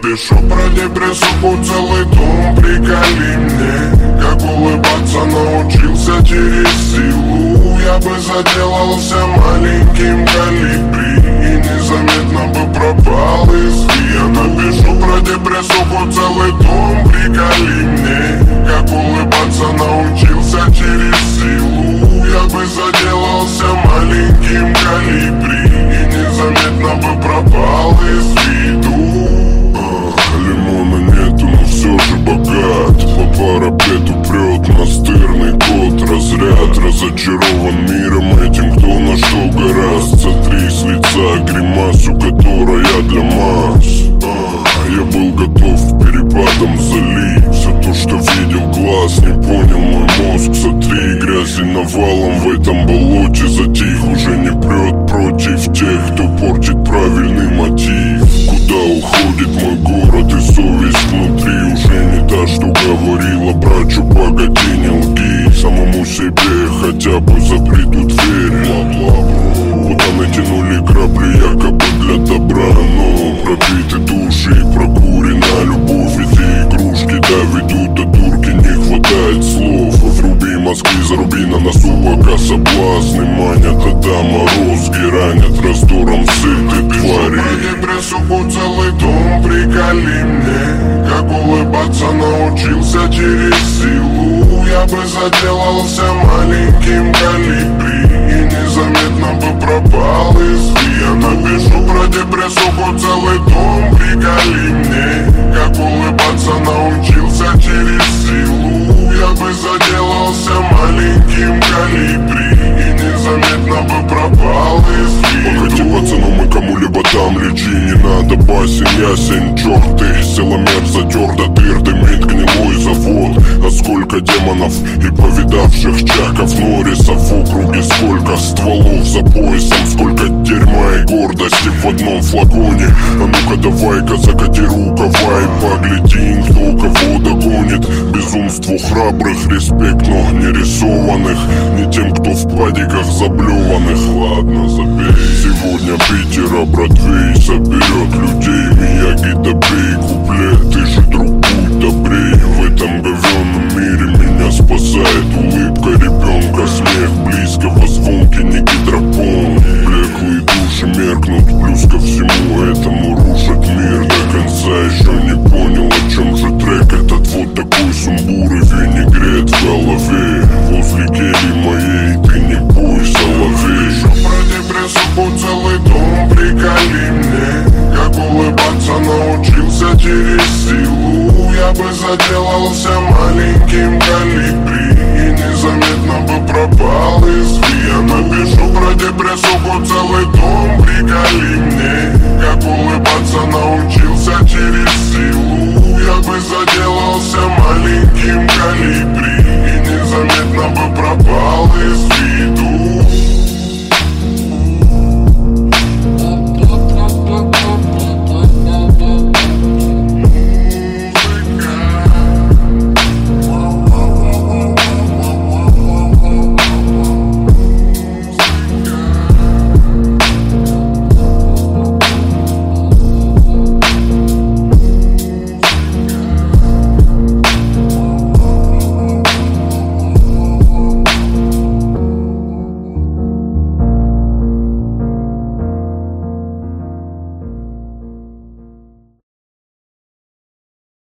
напишу про депрессуху целый том. Приколи мне, как улыбаться научился через силу. Я бы заделался маленьким колибри и незаметно бы пропал из вида. Я напишу про депрессуху целый том. Приколи мне, как улыбаться научился через силу. Я бы заделался маленьким колибри и незаметно бы пропал из виду. Лимона нету, но все же богат. По парапету прет настырный кот. Разряд разочарован миром этим, кто на что гораст. Сотри с лица гримасу, которая для масс. Я был готов перепадом залить все то, что видел глаз, не понял мой мозг. Сотри грязи навалом в этом болоте. Затих, уже не прет против тех, кто портит правильный мотив. Куда уходит мой город и совесть внутри уже не та, что говорила брачу, погоди, не лги самому себе, хотя бы запри ту дверь. Куда натянули грабли якобы для добра, но пробиты души и прокурена любовь. Эти игрушки доведут до дурки, не хватает слов. Вруби мозги, заруби на носу, пока соблазны манят. А там морозки ранят раздором сыты твари. Депрессуху целый том. Приколи мне, как улыбаться научился через силу. Я бы заделался маленьким колибри и незаметно бы пропал из вида. Я напишу про депрессуху целый том. Приколи мне, как улыбаться научился через силу. Я бы заделался маленьким колибри и незаметно бы пропал из виду. Погоди, пацану, мы кому-либо там лечи, не надо басен, ясен, черт ты. Силомер затер до дыр, дымит гнилой завод. А сколько демонов и повидавших чаков Норрисов в округе, сколько стволов за поясом, сколько дерьма и гордости в одном флаконе. А ну-ка давай-ка закати рукава и погляди, кто кого догонит. Безумству храбрых респект, но не рисованных, не тем, кто в падиках заблеванных. Ладно, забей. Сегодня Питера Бродвей соберет людей. Мияги, добей куплет, ты же друг, будь добрей. В этом говенном мире меня спасает улыбка ребенка, смех близкого, звонкий не гидропон. Блеклые души меркнут, плюс ко всему этому рушат мир до конца. Еще не понял, о чем же трек этот, вот такой сумбур и винегрет в голове. Возле кельи моей ты не бойся, соловей. Про депрессуху целый том. Приколи мне, как улыбаться научился через силу. Я бы заделался маленьким колибри и незаметно бы пропал из вида. Я напишу про депрессуху целый том. Приколи мне, как улыбаться научился через силу.